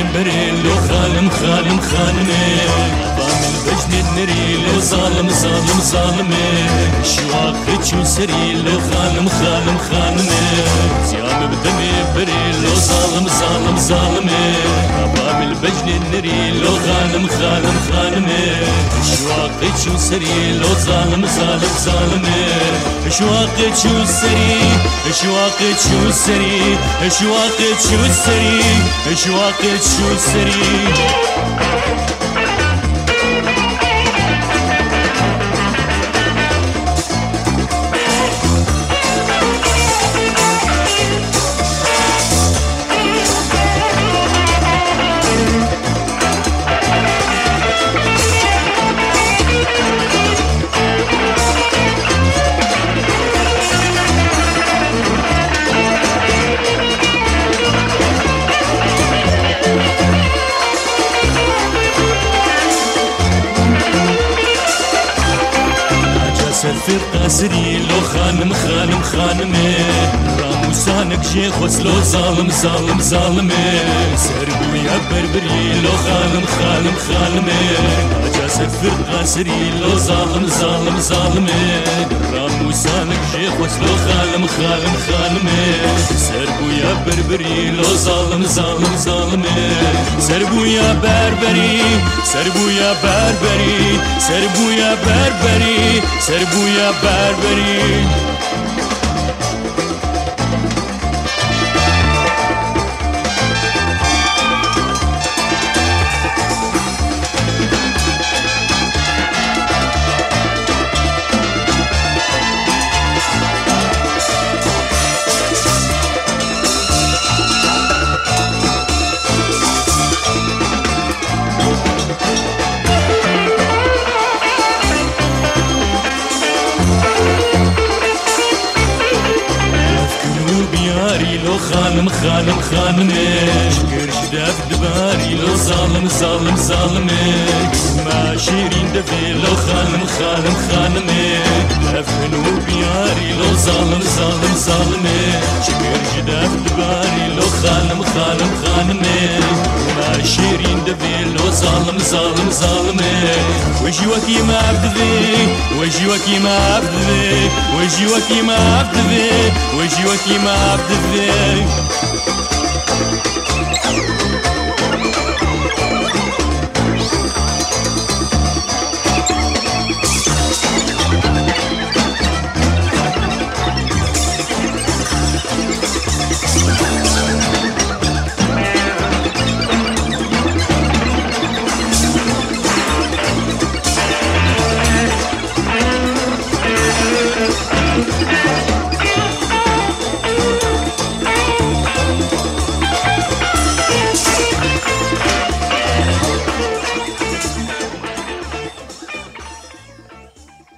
بريلو خالم خالم خانمي ضامن بجن نريلو ظالم ظالم ظالمي شواقي تشو سريلو خالم خالم خانمي زيام بدمي بريلو ظالم ظالم ظالمي ضامن بجن نريلو خالم خالم خانمي شواقي تشو سريلو ظالم ظالم ظالمي شواقي تشو سري شواقي تشو سري شواقي تشو سري شواقي تشو سري سفر قاسري لو خانم خانم خانمي راموسانك جي خسلو ظالم ظالم ظالمي سربو يا بربري لو خانم خانم خانمي اجا سفر قاسري لو ظالم ظالم ظالمي راموسانك جي خسلو خانم خانم خانمي سربو يا بربري لو ظالم ظالم ظالمي سربو يا بربري سربو يا بربري سربو يا بربري سربو يا بربري لو خانم خانم خانمي شكر شداف دباري لو ظالم ظالم ظالمي ما شيرين دفي لو خانم خانم خانمي دفنو بياري لو ظالم ظالم ظالمي شكر شداف دباري لو خانم خانم خانمي ما شيرين دفي لو ظالم ظالم ظالمي وجوكي ما عبدي وجوكي ما عبدي وجوكي ما عبدي وجوكي ما عبدي